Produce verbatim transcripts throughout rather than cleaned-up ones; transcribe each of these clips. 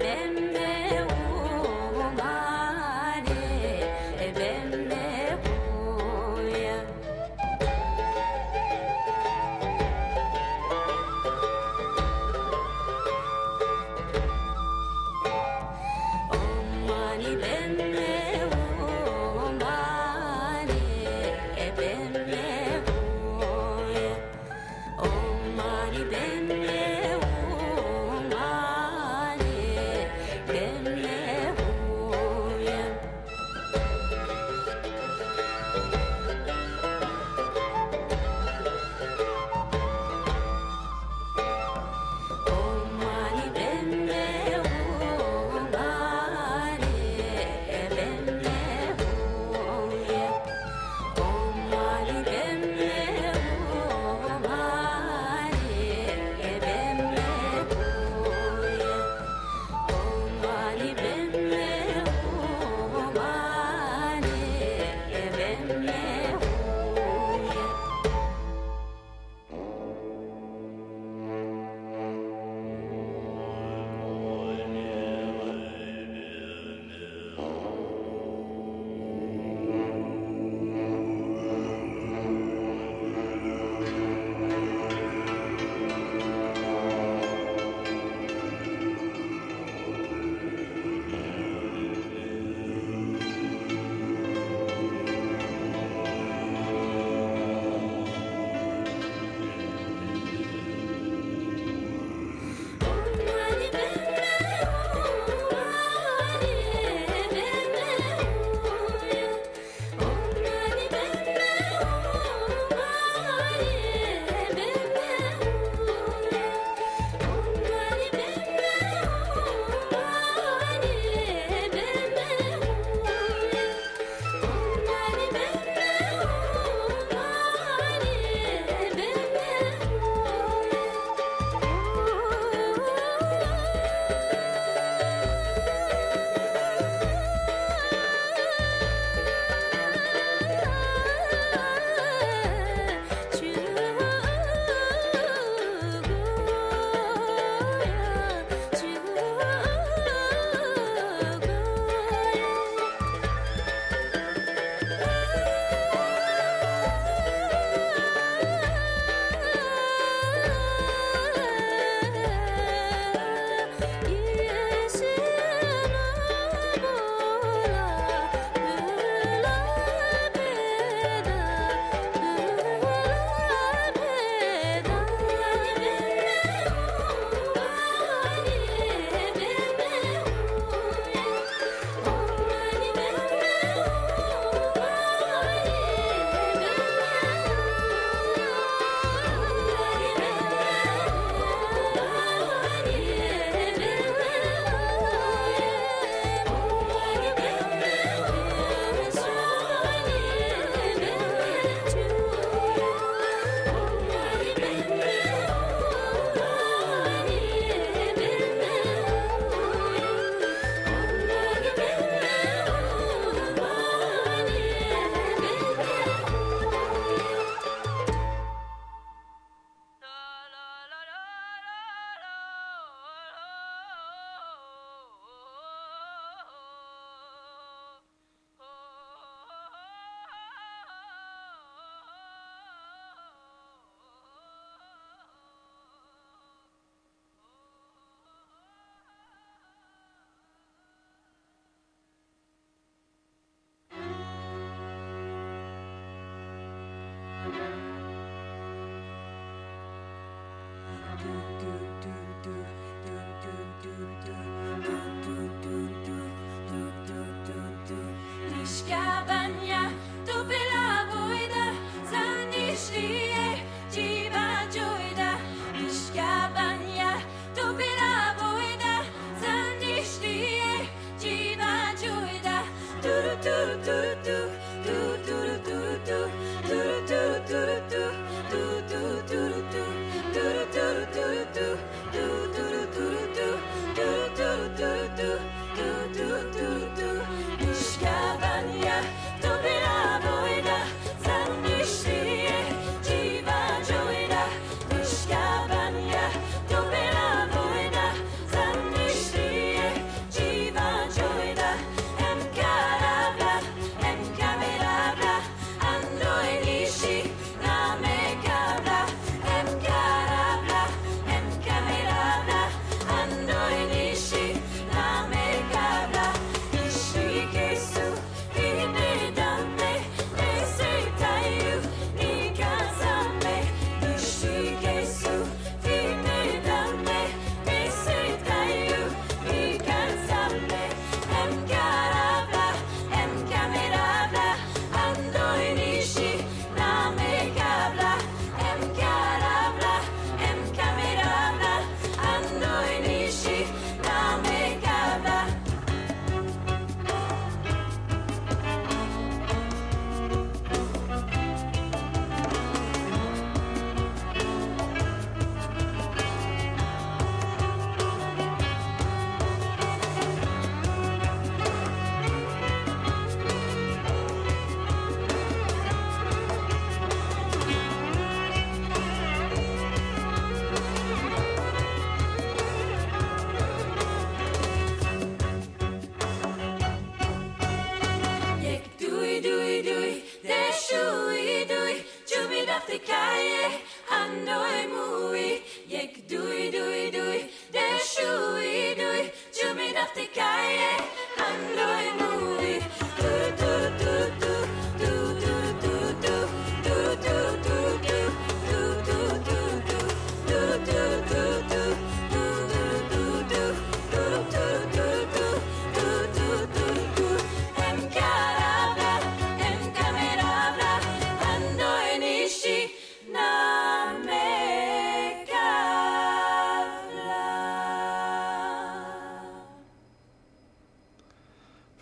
Om Mani Padme Hum Mani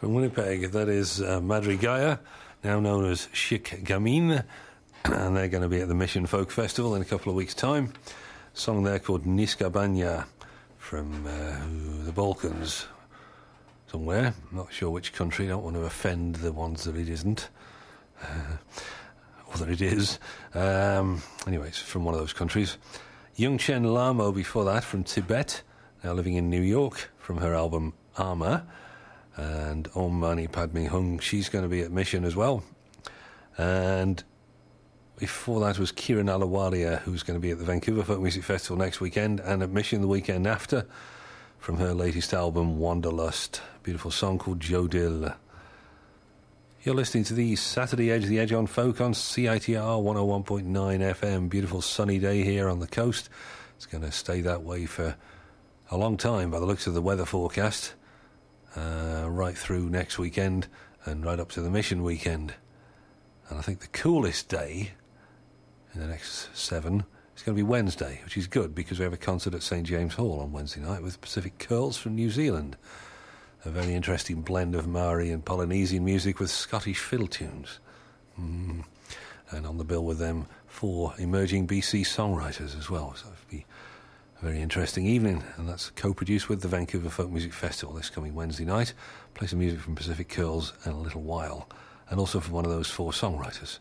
from Winnipeg. That is uh, Madrigaya, now known as Chic Gamine, and they're going to be at the Mission Folk Festival in a couple of weeks' time. A song there called Niska Banya from uh, the Balkans somewhere. Not sure which country, don't want to offend the ones that it isn't. Uh, or that it is. Um, anyway, it's from one of those countries. Yung Chen Lamo before that from Tibet, now living in New York, from her album Armour. And Om Mani Padme Hung, she's going to be at Mission as well. And before that was Kieran Alawalia, who's going to be at the Vancouver Folk Music Festival next weekend, and at Mission the weekend after, from her latest album Wanderlust. Beautiful song called Jodil. You're listening to the Saturday Edge, the Edge on Folk on C I T R one oh one point nine F M. Beautiful sunny day here on the coast. It's going to stay that way for a long time by the looks of the weather forecast. Uh, right through next weekend and right up to the Mission weekend. And I think the coolest day in the next seven is going to be Wednesday, which is good because we have a concert at St James Hall on Wednesday night with Pacific Curls from New Zealand. A very interesting blend of Maori and Polynesian music with Scottish fiddle tunes. Mm. And on the bill with them, four emerging B C songwriters as well. So it'll be a very interesting evening. And that's co-produced with the Vancouver Folk Music Festival this coming Wednesday night. Play some music from Pacific Curls in a little while. And also from one of those four songwriters.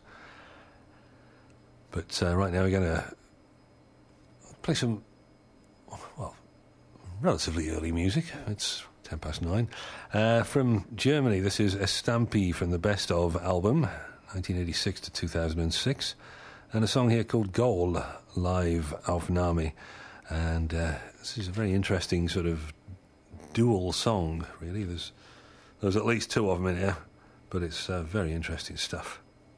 But uh, right now we're going to play some, well, relatively early music. It's ten past nine. Uh, from Germany, this is Estampi from the Best Of album, nineteen eighty-six to two thousand six, and a song here called Goal, Live Aufnahme. And uh, this is a very interesting sort of dual song, really. There's, there's at least two of them in here, but it's uh, very interesting stuff.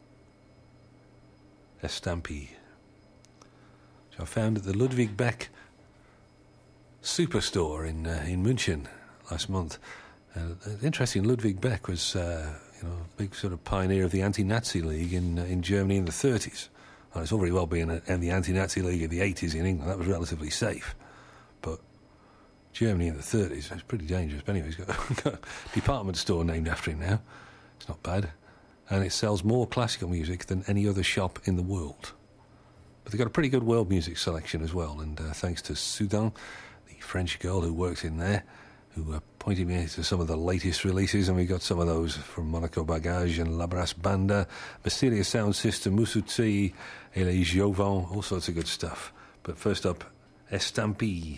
Estampi, which I found at the Ludwig Beck Superstore in uh, in München last month. Uh, interesting, Ludwig Beck was uh, you know, a big sort of pioneer of the Anti-Nazi League in uh, in Germany in the thirties. Well, it's all very well being in the Anti-Nazi League in the eighties in England. That was relatively safe. But Germany in the thirties was pretty dangerous. But anyway, he's got, got a department store named after him now. It's not bad. And it sells more classical music than any other shop in the world. But they've got a pretty good world music selection as well. And uh, thanks to Soudan, the French girl who works in there, who uh, pointed me to some of the latest releases, and we got some of those from Monaco Bagage and La Brass Banda, Mysterious Sound System, Musuti, et les Jouvents, all sorts of good stuff. But first up, Estampi.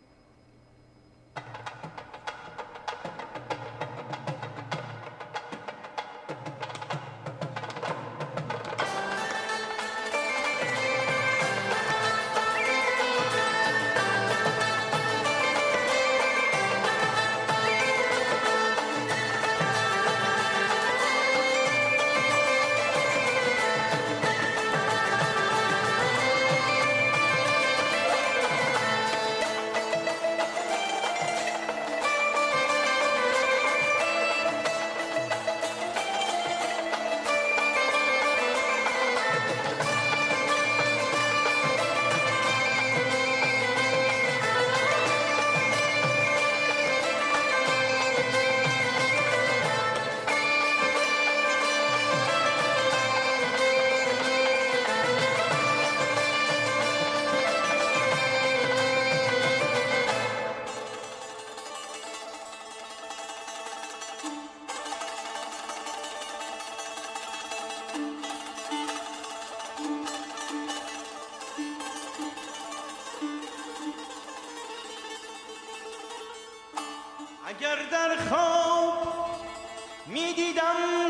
اگر در خواب می دیدم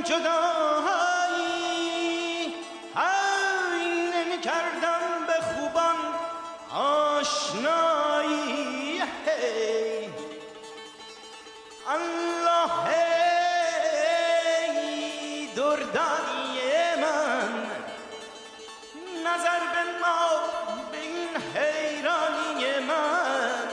جدایی هی نمی کردم به خوبان آشنایی هی الله هی دردانی من نظر به ما به این حیرانی من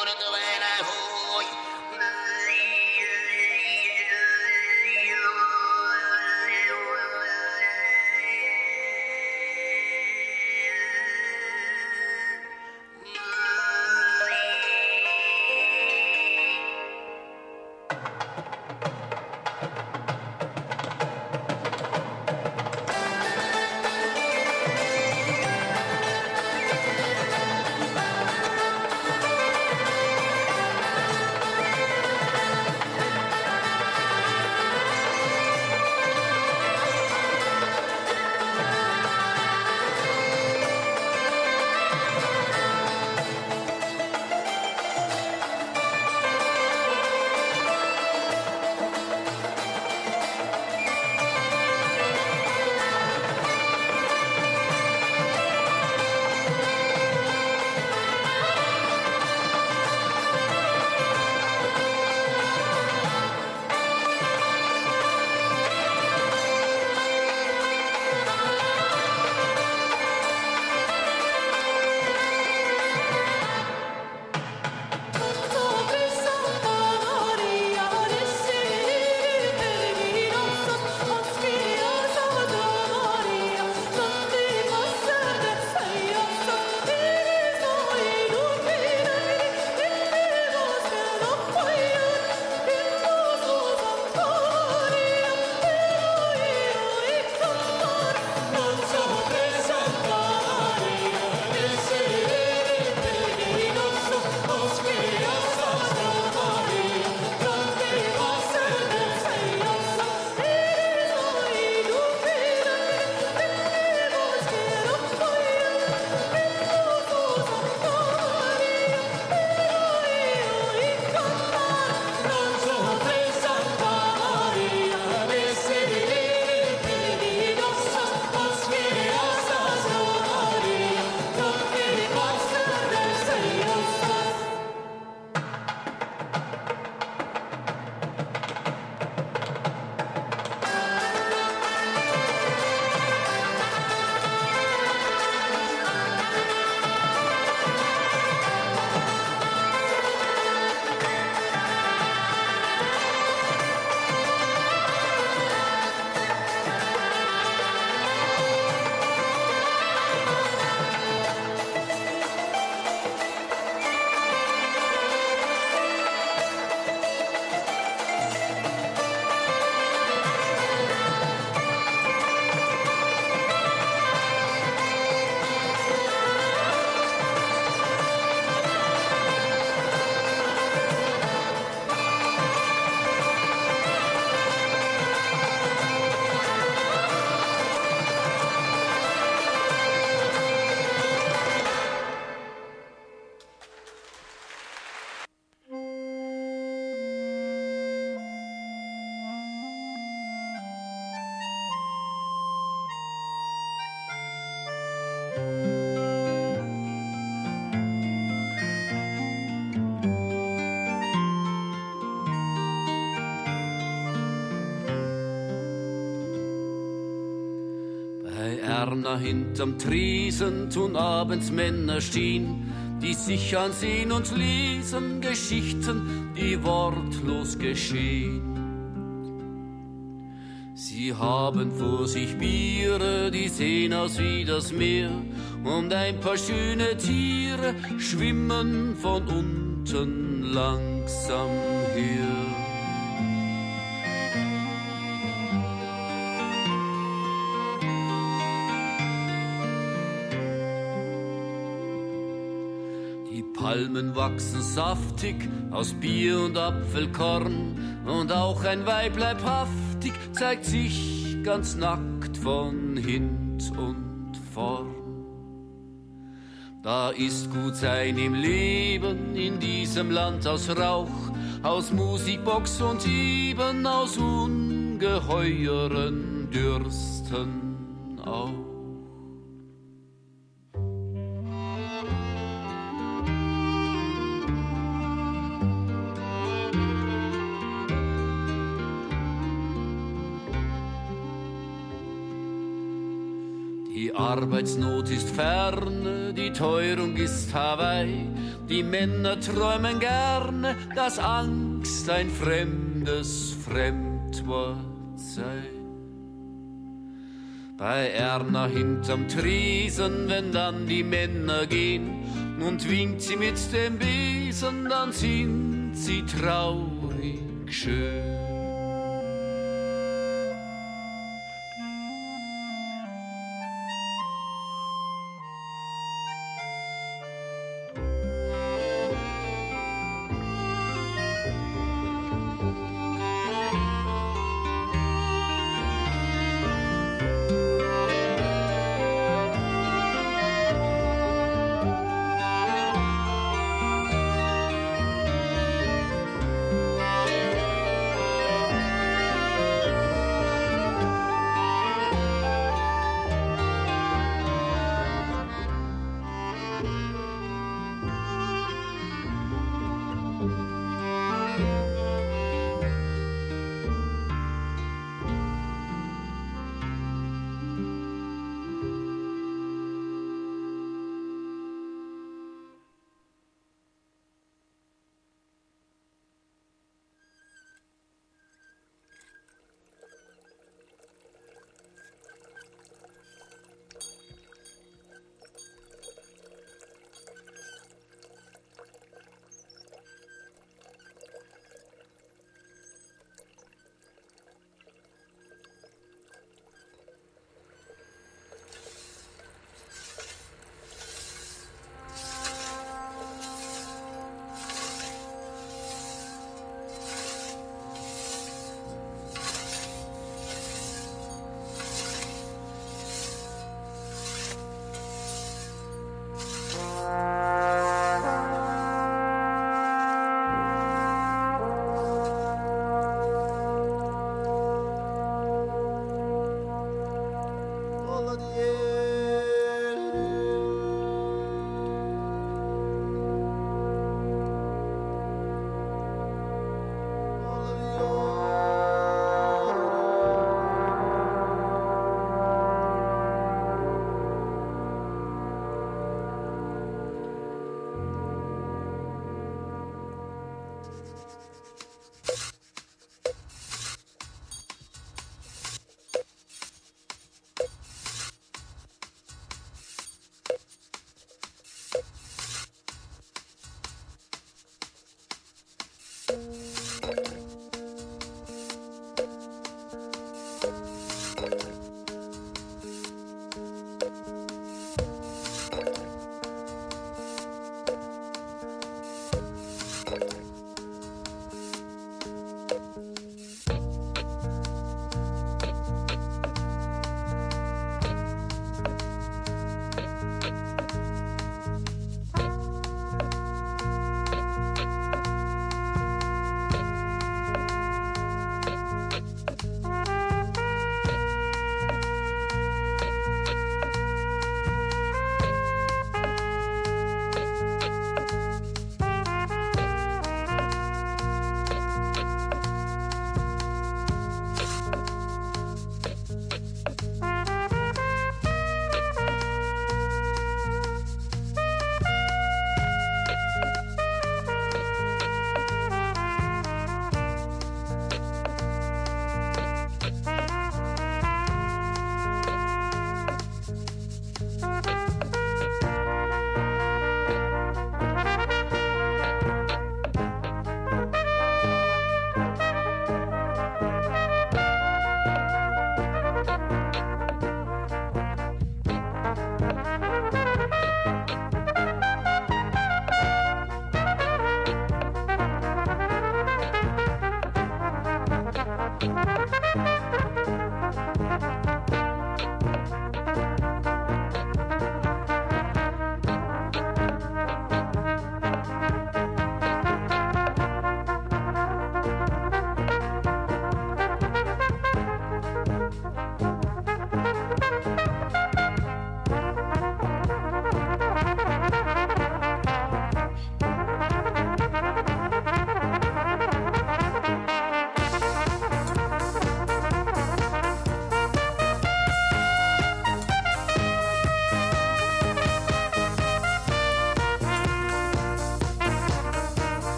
Erna hinterm Tresen tun abends Männer stehen, die sich ansehen und lesen Geschichten, die wortlos geschehen. Sie haben vor sich Biere, die sehen aus wie das Meer, und ein paar schöne Tiere schwimmen von unten langsam her. Palmen wachsen saftig aus Bier und Apfelkorn, und auch ein Weib leibhaftig zeigt sich ganz nackt von hint und vorn. Da ist gut sein im Leben in diesem Land aus Rauch, aus Musikbox und eben aus ungeheuren Dürsten auch. Die Die Arbeitsnot ist ferne, die Teuerung ist Hawaii. Die Männer träumen gerne, dass Angst ein fremdes Fremdwort sei. Bei Erna hinterm Tresen, wenn dann die Männer gehen und winkt sie mit dem Besen, dann sind sie traurig schön.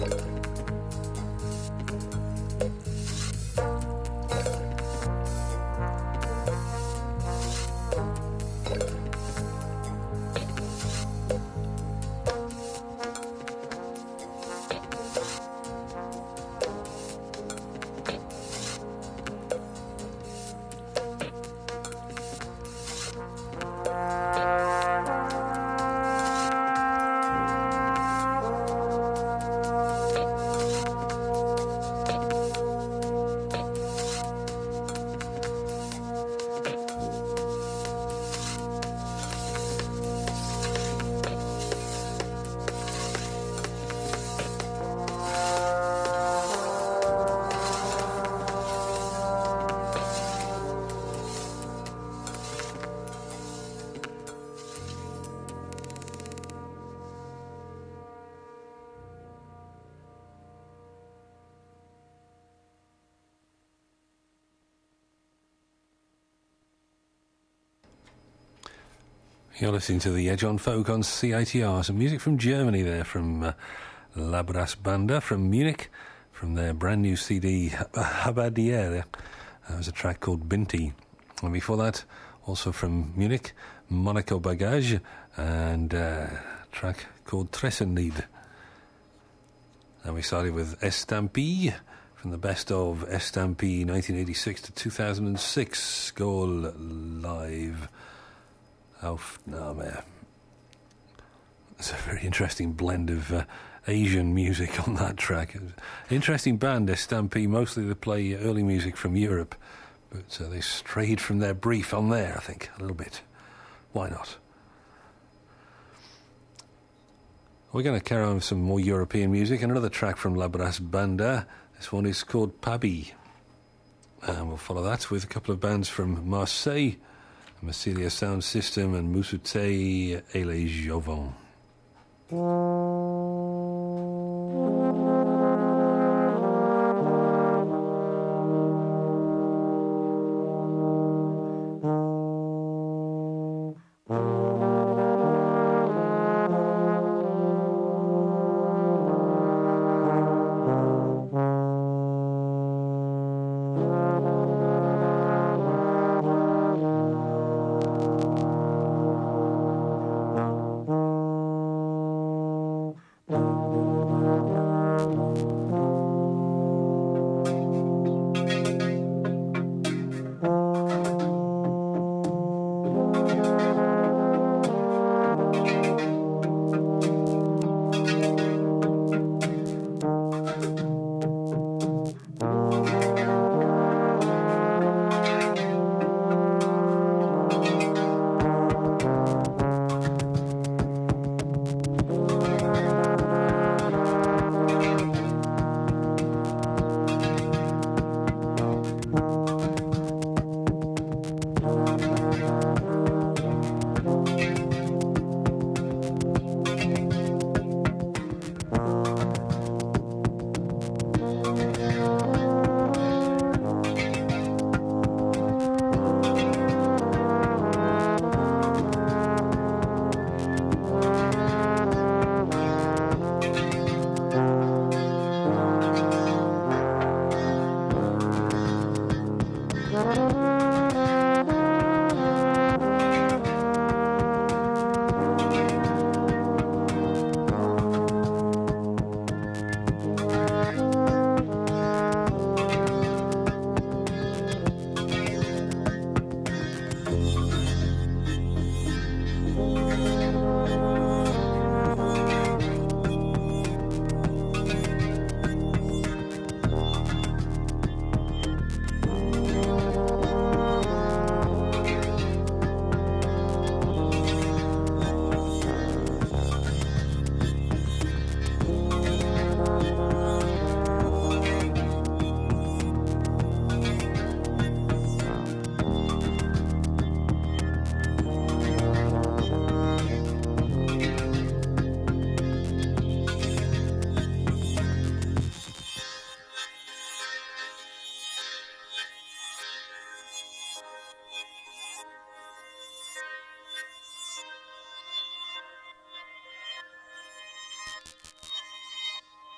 You're listening to The Edge on Folk on C I T R. Some music from Germany there, from uh, La Brass Banda from Munich, from their brand new C D, Habadier. That was a track called Binti. And before that, also from Munich, Monaco Bagage, and uh, a track called Tressenlied. And we started with Estampie, from the best of Estampie nineteen eighty-six to two thousand six, Skål Live. Aufnahme. It's a very interesting blend of uh, Asian music on that track. Interesting band, Estampie. Mostly they play early music from Europe, but uh, they strayed from their brief on there, I think, a little bit. Why not? We're going to carry on with some more European music. Another track from La Brass Banda. This one is called Pabi. And we'll follow that with a couple of bands from Marseille, Massilia Sound System, and Musute et les Jovans. Thank you.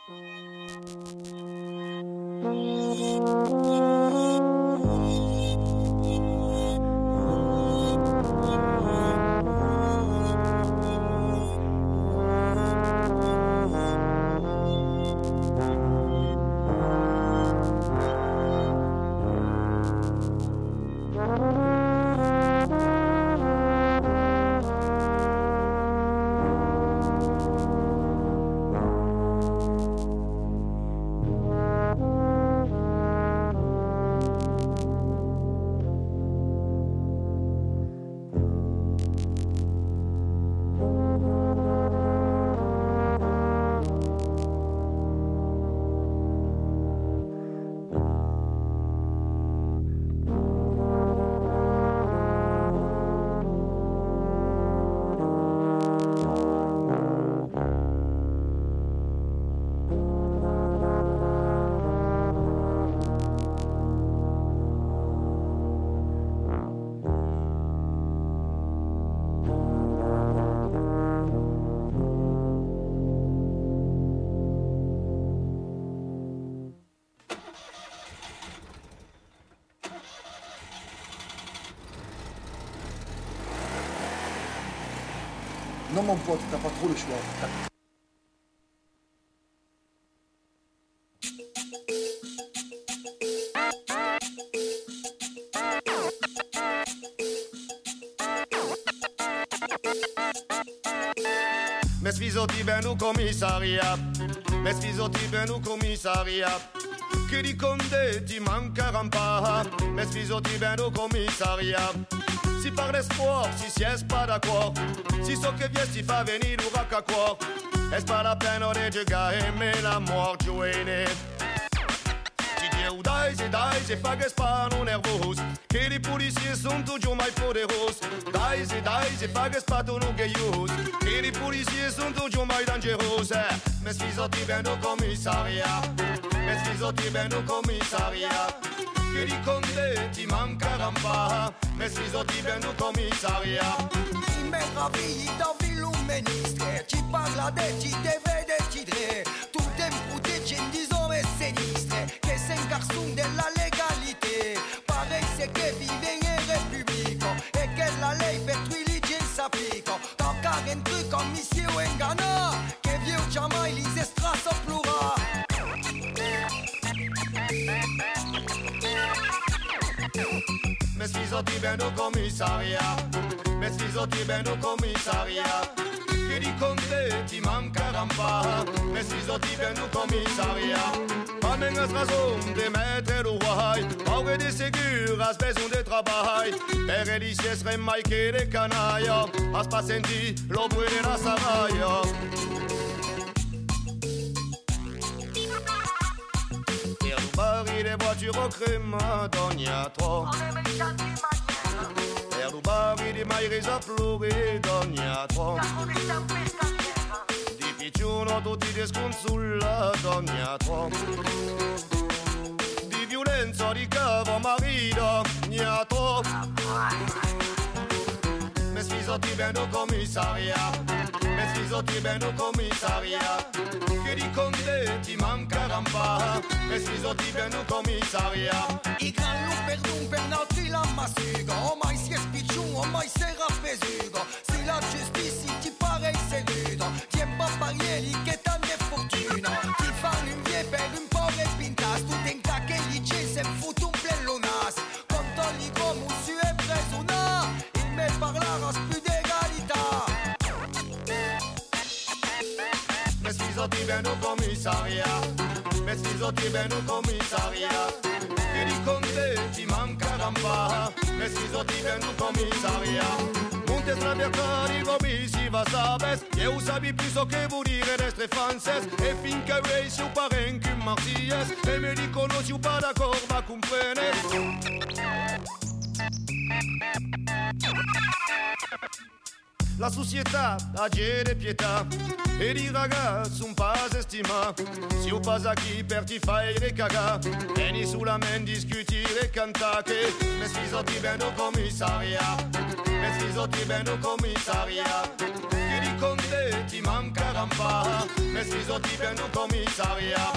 Non mon pote, t'as pas trop le choix. Mes sfizotti ben au commissariat, mes sfizotti ben au commissariat. Che di conde ti mancheranno pas, mes sfizotti ben au commissariat. Si par l'espoir, si si est pas d'accord, si so che viens si fa venir ura ca quoi, est pas la peine de giocare mais la mort giovane. Ti dieu dai se dai se fa che spano nervos, che i polizia sono tutti mai poderosi. Dai se dai se fa che spato non che use, che i polizia sono tutti mai dangerosi. Mes sfizotti ben au commissariat, mes sfizotti ben au commissariat. Che di conde ti mancheranno pas, mes sfizotti ben au commissariat. Si meravigli da un ministre, ci parla de ci deve decidere. Tout est protégé disons et sinistre, che c'est un garçon de la légalité. Pareil c'est que vive en république, et que la ley per religion s'applique. Tant qu'à un truc comme ici ou en Ghana, che vieux jamais les estras au plural. Mes sfizotti ben au commissariat, mes sfizotti ben au commissariat. Che di conde ti mancheranno pas, mes sfizotti ben au commissariat. Pas même raison de mettre le roi, pas de ségur, as besoin de travail. Per elicie serait mai che des canailles, as pas senti le bruit de la savaille. Per rubare le voitures au crime, d'ogni altro. Per rubare di mai resa pluri, d'ogni altro. Di picciuno tutti desconsulla, d'ogni altro. Di violenza di cavo marito, gnato. Mes sfizotti ben au commissariat, mes sfizotti ben au commissariat. Che di conde ti mancheranno pas, mes sfizotti ben au commissariat. I gran lu per un per nautri la masugo, o mai si è spicciun, o mai si era pesugo. Si la giustizia ti pare seduto, ti è paparieli che tante fortuna. Ti fanno un vie per un povero pintas, tu tenca che gli c'è se foutu un plelonas. Controlli come si è preso una, il me parlara più d'egalità. Mes sfizotti ben au commissariat, mes sfizotti ben au commissariat. Che di conde ti mancheranno pas, mes sfizotti ben au commissariat. Montes travertari come si va sabes, eu sabi plus o che vuol dire destre frances. E finché rei si paren che marties, e me li conosci u pas d'accord ma comprenes. La società ha gene pietà e di ragazzi un pas estima. Si u pas qui per ti fai le cagà, vieni sulla men discutire cantare. Mes sfizotti ben au commissariat, mes sfizotti ben au commissariat. Che di conde ti mancheranno pa. Me sfiso ti per un commissariato,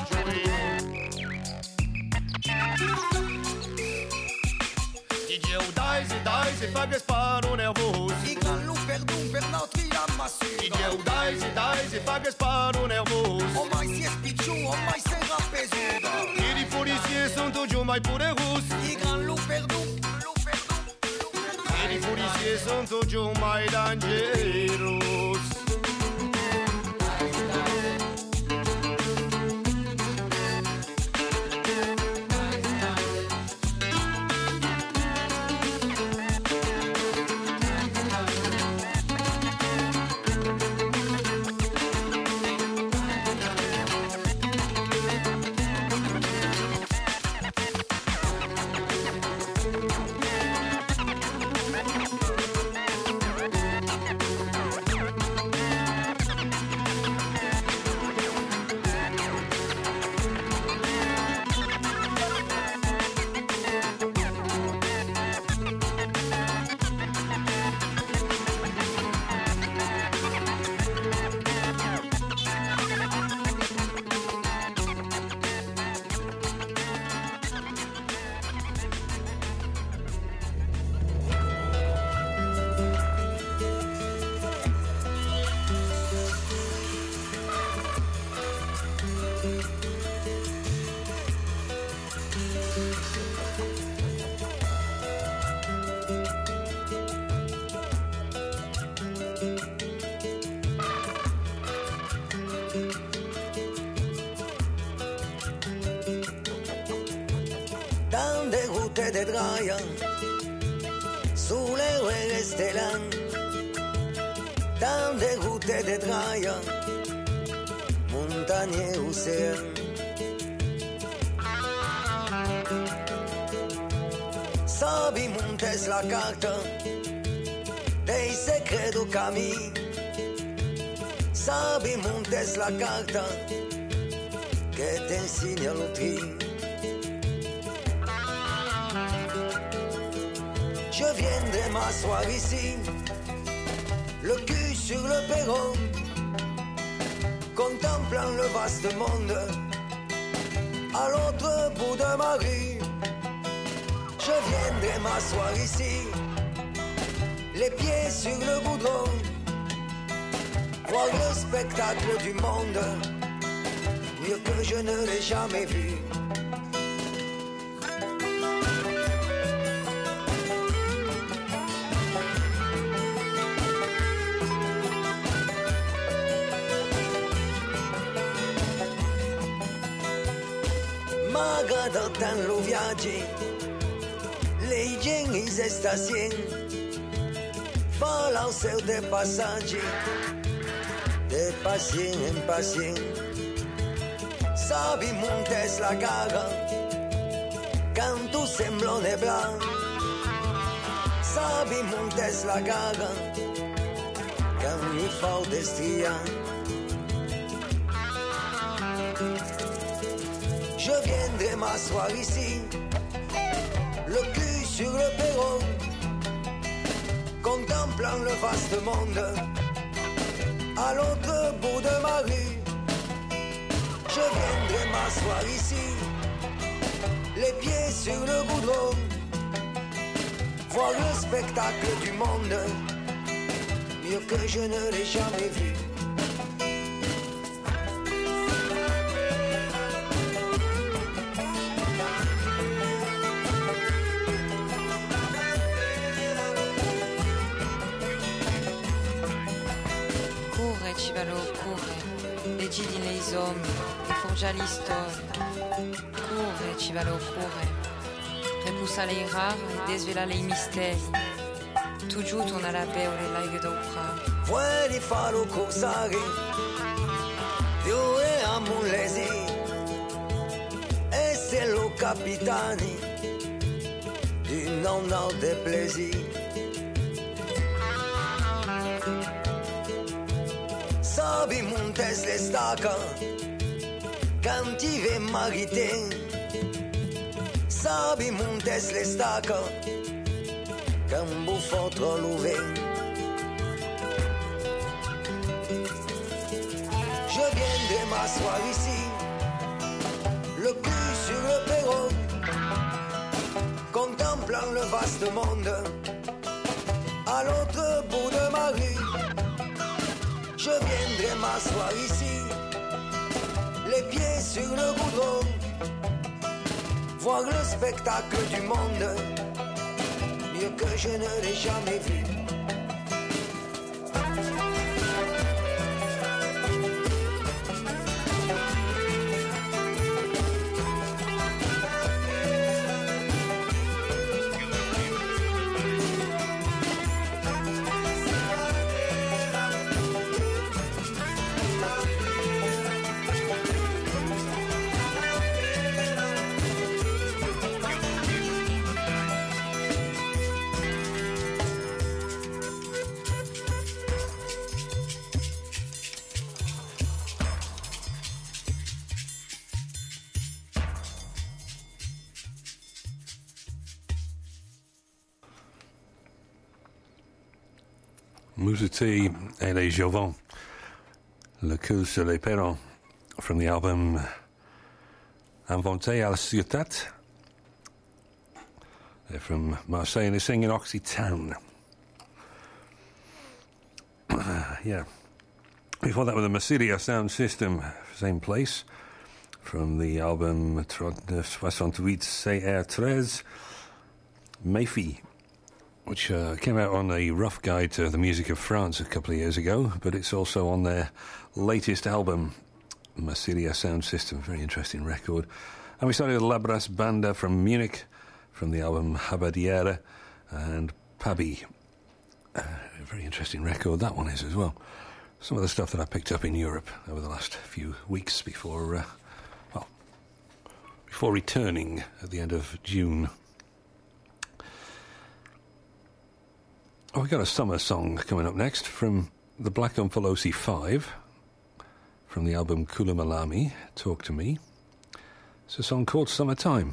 D J o dai, se dai, se fa che sparo nervoso. I gran loup perdun per notre la massura. D J o dai, se dai, se fa che sparo nervoso. O mai si è spicciu, o mai si è rappesuta. E les policiers sont toujours mai poderosos. I gran loup perdun, loup perdun. E les policiers sont toujours mai dangeros. Dans des routes de Draia, sous les rues stellantes, dans des routes de Draia, montagne et océan. Sabi montes la carta dei secrets du cammino. Sabi montes la carta che ti insegna l'autrino. Je viendrai m'asseoir ici, le cul sur le perron, contemplant le vaste monde, à l'autre bout de ma rue. Je viendrai m'asseoir ici, les pieds sur le goudron, voir le spectacle du monde, mieux que je ne l'ai jamais vu. M'agrada tant lo viaggi, le geni estazioni, fa la seu de passaggi, de pacient en pacient. Sabi montes la cara, quand tu semblo de blanc. Sabi montes la cara, quand mi fa destria. Je viendrai m'asseoir ici, le cul sur le perron, contemplant le vaste monde, à l'autre bout de ma rue. Je viendrai m'asseoir ici, les pieds sur le goudron, voir le spectacle du monde, mieux que je ne l'ai jamais vu. Civalo corre, decidi nei zombie, riforgia gli storie. Corre, Civalo corre, repoussa les rares et desvela les mystères. Tout giù torna la paix o le laghe d'Opra. Vuoi farlo corsare, io e amulesi, e se lo capitani, di non ho de plaisir. Sabi montes le staca, quand tu veux m'arrêter. Sabi montes le staca, quand vous faut trop l'ouvrir. m'asseoir ici, le cul sur le perron, contemplant le vaste monde. À l'autre bout de ma rue, je viendrai m'asseoir ici, les pieds sur le goudron, voir le spectacle du monde, mieux que je ne l'ai jamais vu. Moussouti et les Jouvents, Le Coup sur les Perrons, from the album Inventé à la Ciotat. They're from Marseille and they sing in Occitan. Uh, yeah. Before that, with the Massilia Sound System, same place, from the album soixante-huit C R thirteen, Mayfi, which uh, came out on a rough guide to the music of France a couple of years ago, but it's also on their latest album, Massilia Sound System. Very interesting record. And we started with La Brass Banda from Munich, from the album Habadiera, and Pabi. Uh, a very interesting record, that one is as well. Some of the stuff that I picked up in Europe over the last few weeks before, uh, well, before returning at the end of June. Oh, we've got a summer song coming up next from the Black Umfolosi Five, from the album Kula Malami, Talk to Me. It's a song called Summertime.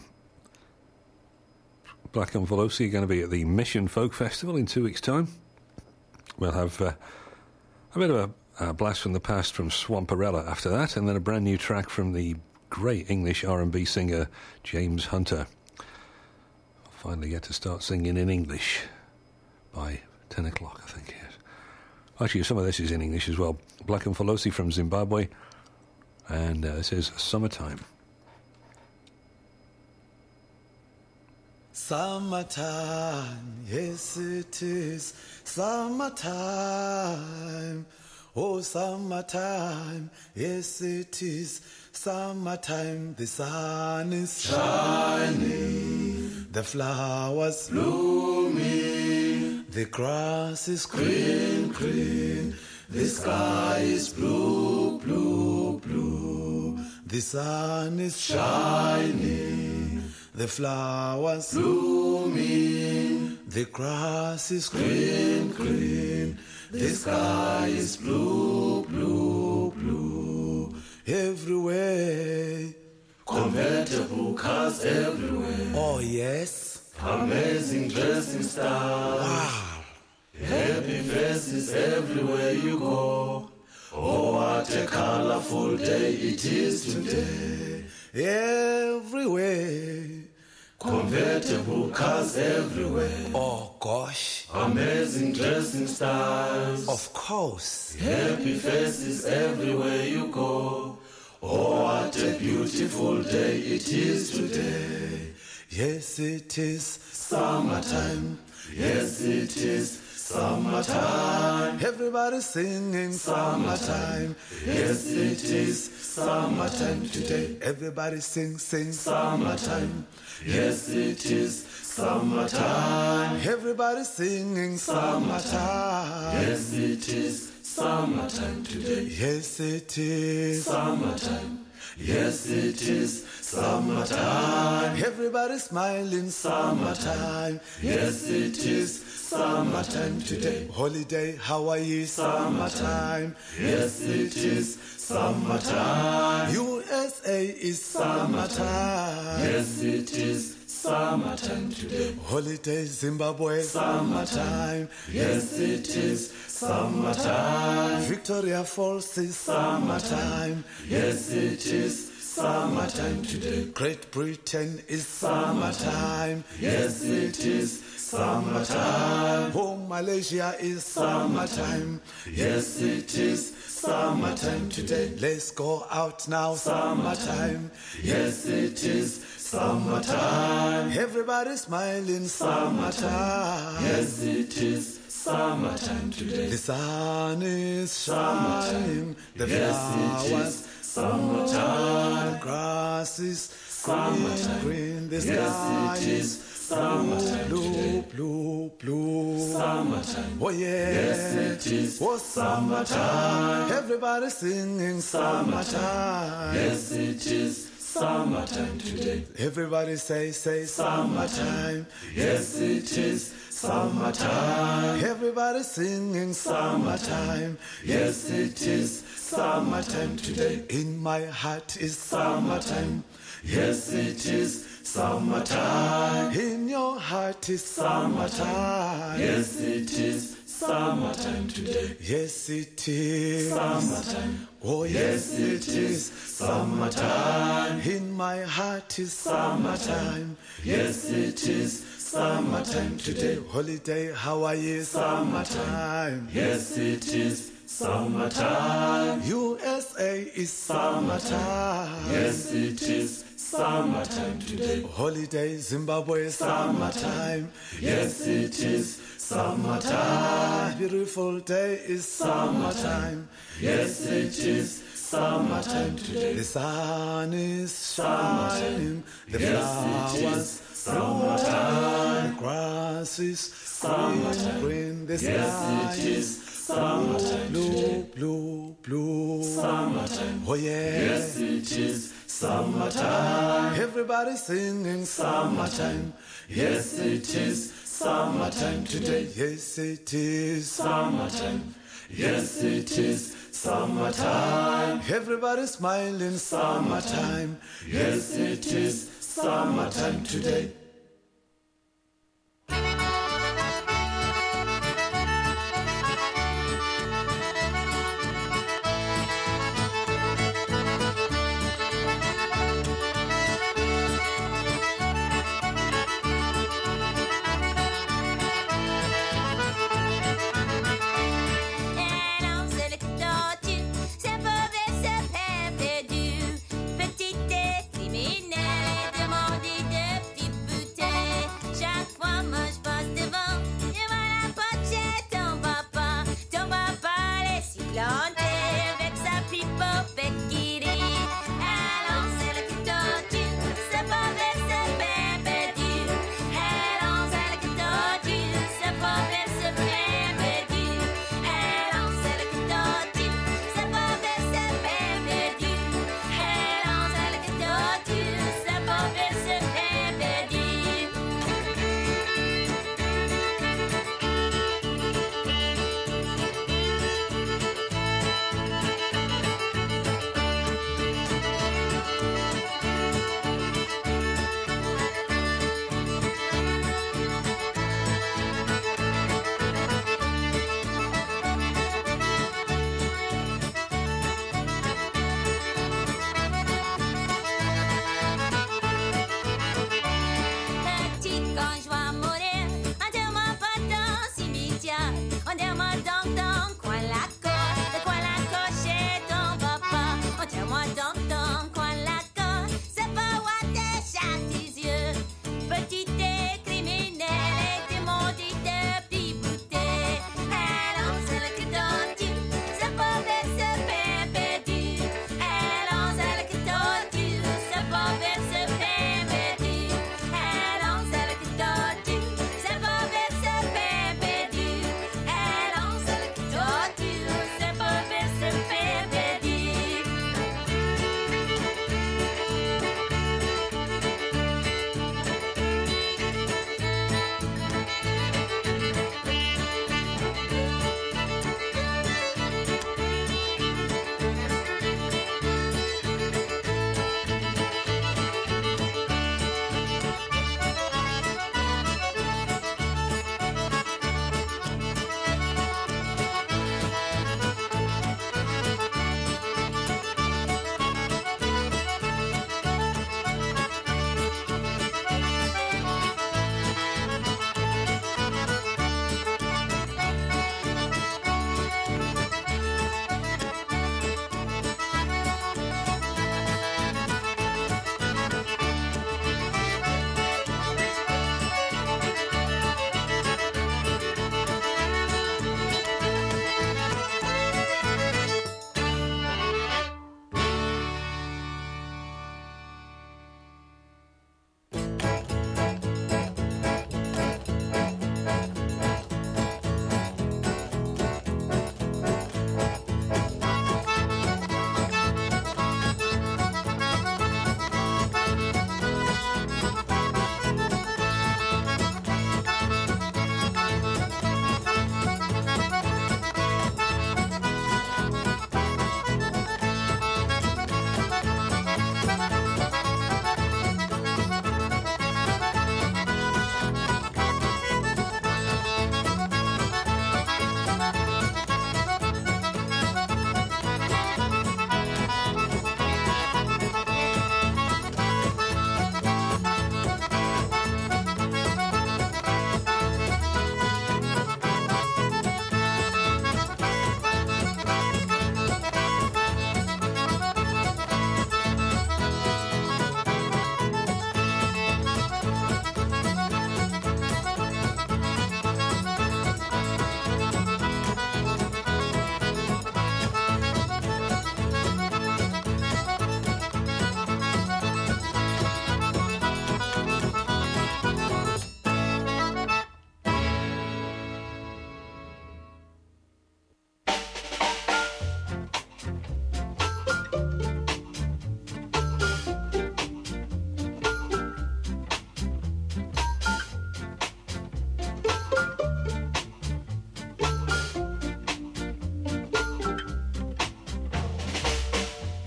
Black Umfolosi are going to be at the Mission Folk Festival in two weeks' time. We'll have uh, a bit of a, a blast from the past from Swamperella after that, and then a brand new track from the great English R and B singer James Hunter. I'll finally get to start singing in English by ten o'clock, I think, yes. Actually, some of this is in English as well. Black Umfolosi from Zimbabwe, and uh, this is Summertime. Summertime, yes it is summertime. Oh, summertime, yes it is summertime. The sun is shining, the flowers blooming, the grass is green, green, the sky is blue, blue, blue. The sun is shining, the flowers blooming, the grass is green, green, the sky is blue, blue, blue. Everywhere, convertible cars everywhere. Oh yes, amazing dressing style. Wow, happy faces everywhere you go. Oh, what a colorful day it is today. Everywhere, convertible cars everywhere. Oh gosh, amazing dressing styles. Of course, happy faces everywhere you go. Oh, what a beautiful day it is today. Yes, it is summertime. Yes, it is summertime. Everybody singing summertime. Yes, it is summertime today. Everybody sing, sing summertime. Yes, it is summertime. Everybody singing summertime. Yes, it is summertime today. Yes, it is summertime. Yes, it is summertime. Everybody smiling summertime. Yes, it is summertime today. Holiday Hawaii summertime. Yes, it is summertime. U S A is summertime. Yes, it is summertime today. Holiday Zimbabwe, summertime. Yes, it is summertime. Victoria Falls is summertime. Yes, it is summertime today. Great Britain is summertime. Yes, it is summertime. Oh, Malaysia is summertime. Yes, it is summertime today. Let's go out now, summertime. Yes, it is summertime. Everybody smiling, summertime. Yes, it is summertime today. The sun is shining. The flowers, yes, it is summertime. The grass is summertime. Green, the sky, yes, it is summertime blue, today. Blue, blue, blue. Summertime. Oh yeah. Yes, it is. Oh, summertime. Everybody singing summertime. Yes, it is summertime today. Everybody say, say summertime. Yes, it is summertime. Everybody singing summertime. Yes, it is summertime today. In my heart is summertime. Yes, it is summertime. In your heart is summertime. Yes, it is summertime today. Yes, it is summertime. Oh, yes, it is summertime. In my heart is summertime. Yes, it is summertime today. Holiday Hawaii, summertime. Yes, it is summertime. U S A is summertime. Yes, it is summertime today. Holiday Zimbabwe, summertime. Yes, it is summertime. Beautiful day is summertime. Yes, it is summertime today. The sun is shining. The flowers, summertime. The grass is summertime. Green, the sky, yes, it is summertime. Blue, blue, blue. Summertime. Oh yeah. Yes, it is summertime. Everybody singing summertime. Yes, it is summertime today. Yes, it is summertime. Yes, it is summertime. Everybody smiling summertime. Yes, it is summertime today. Petit et criminel, demandez de petits bouts.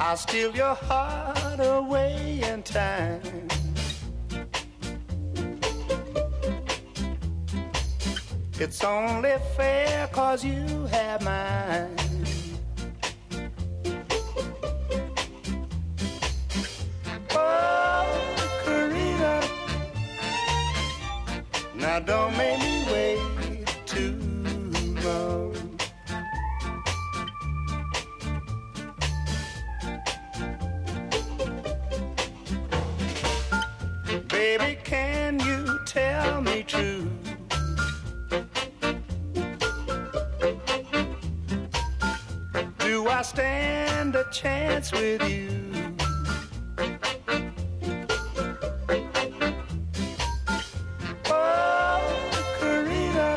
I'll steal your heart away in time. It's only fair 'cause you have mine. Oh, Karina, now don't make me wait too long. Baby, can you tell me true? Do I stand a chance with you? Oh, Karina,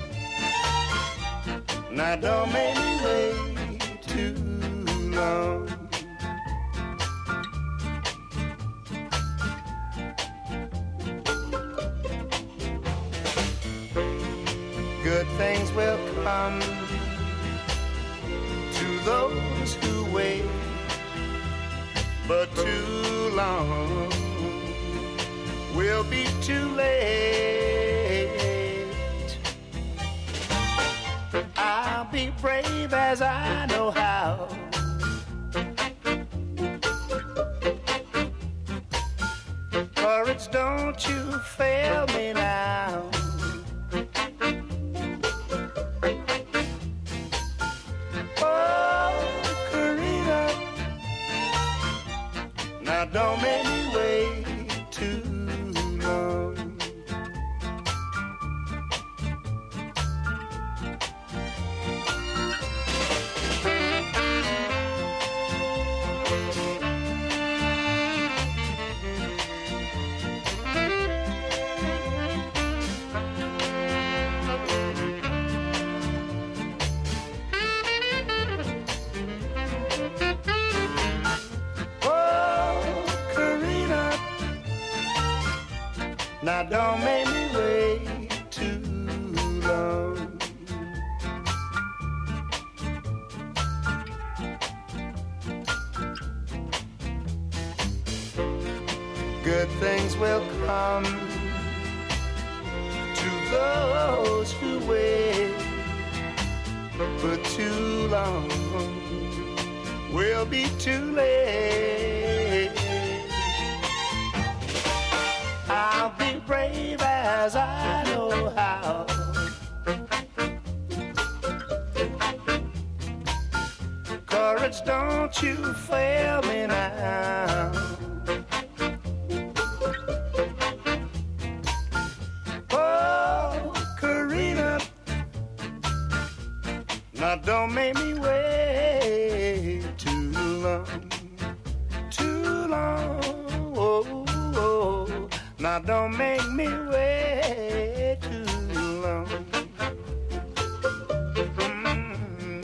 now don't make me wait too long. Good things will come to those who wait, but too long will be too late. I'll be brave as I know how. Courage, don't you fail me now. Now don't make me wait too long. Now don't make me wait too long. Good things will come to those who wait, but too long will be too late. I'll be brave as I know how. Courage, don't you fail me now. Oh, Karina, now don't make me wait too long, too long. Oh, oh. Now don't make me wait too long. Mm-hmm.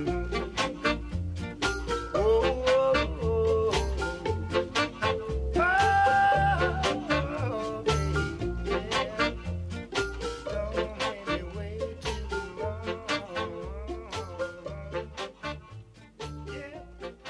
Oh, oh, oh. Oh, baby, yeah. Don't make me wait too long. Yeah.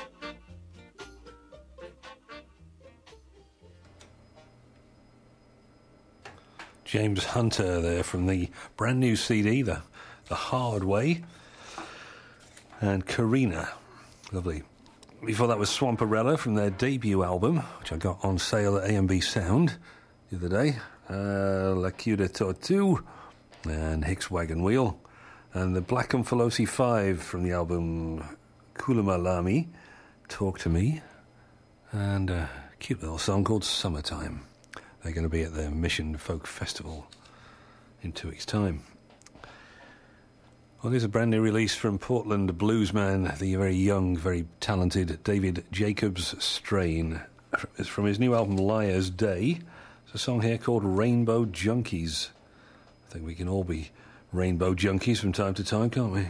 James Hunter there from the brand new C D, The, the Hard Way. And Karina, lovely. Before that was Swamperella from their debut album, which I got on sale at A and B Sound the other day. Uh, La Cuda Tortu and Hicks Wagon Wheel. And the Black and Falosi Five from the album Kulamalami, Talk to Me. And a cute little song called Summertime. They're going to be at the Mission Folk Festival in two weeks' time. Well, there's a brand new release from Portland bluesman, the very young, very talented David Jacobs Strain. It's from his new album Liar's Day. It's a song here called Rainbow Junkies. I think we can all be rainbow junkies from time to time, can't we?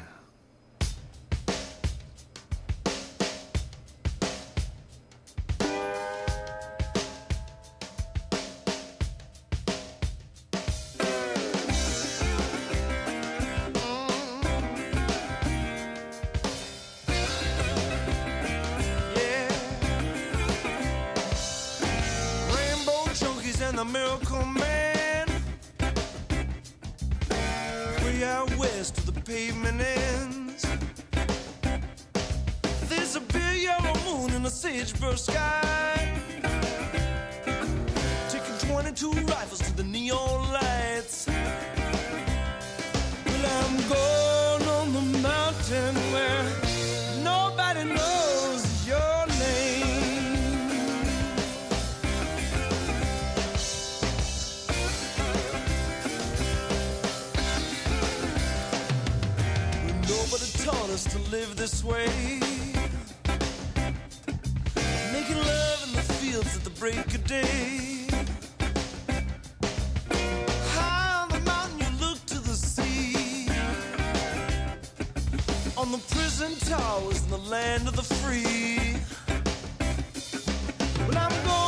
Yeah. the Miracle Man. Way out west where the pavement ends. There's a big yellow moon in a sagebrush sky. Taking twenty-two rifles to the neon lights. Well, I'm going on the mountain where nobody knows your name. Well, nobody taught us to live this way. Making love in the fields at the break of day. High on the mountain you look to the sea. On the prison towers in the land of the free. Well, I'm going